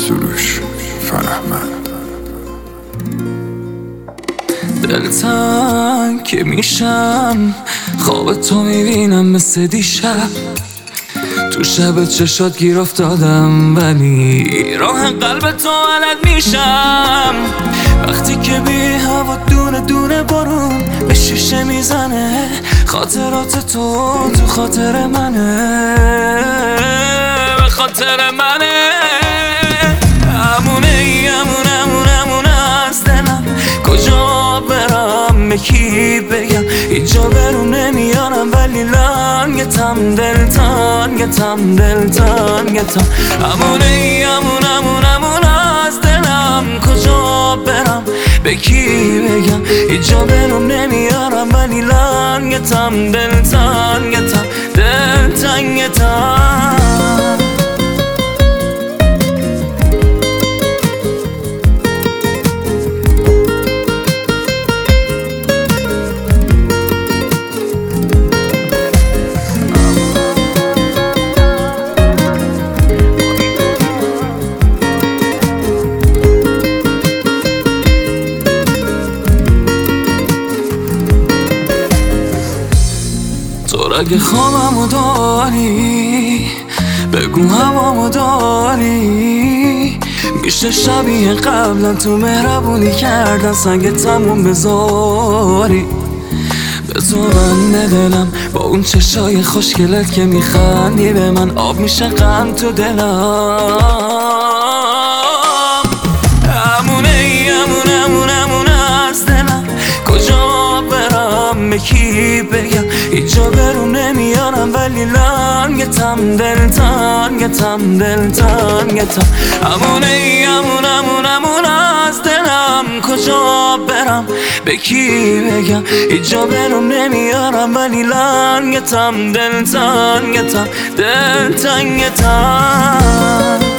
سروش فرهمند. دلتنگ که میشم خواب تو میبینم مثل دیشب، تو شب چشات گیر افتادم ولی راه قلب تو علت میشم. وقتی که بی هوا دونه دونه بارون به شیشه میزنه، خاطرات تو خاطر منه، به خاطر منه. امونه از دلم، کجا برم به کی بگم؟ اینجا برون نمیارم ولی لنگتم، دلتنگتم. امونه از دلم، کجا برم به کی بگم؟ اینجا برون نمیارم ولی لنگتم، دلتنگتم. تو اگه خوابمو داری بگو هوامو داری، میشه شبیه قبلا تو مهربونی کردن سنگ تموم بذاری. به تو بنده دلم با اون چشای خوشگلت که میخندی به من، آب میشه غم تو دلم. امونه از دلم، کجا برم به کی بگم؟ اینجا برون نمیارم ولی لنگتم، دلتنگتم. امونه از دلم، کجا برم به کی بگم؟ اینجا برون نمیارم ولی لنگتم، دلتنگتم.